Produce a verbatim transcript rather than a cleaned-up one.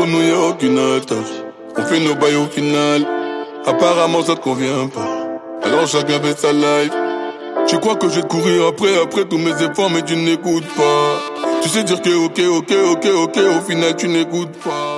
Entre nous y'a aucune attache. On fait nos bails au final. Apparemment ça te convient pas. Alors chacun fait sa life. Tu crois que je vais te courir après, après tous mes efforts, mais tu n'écoutes pas. Tu sais dire que ok, ok, ok, ok, au final tu n'écoutes pas.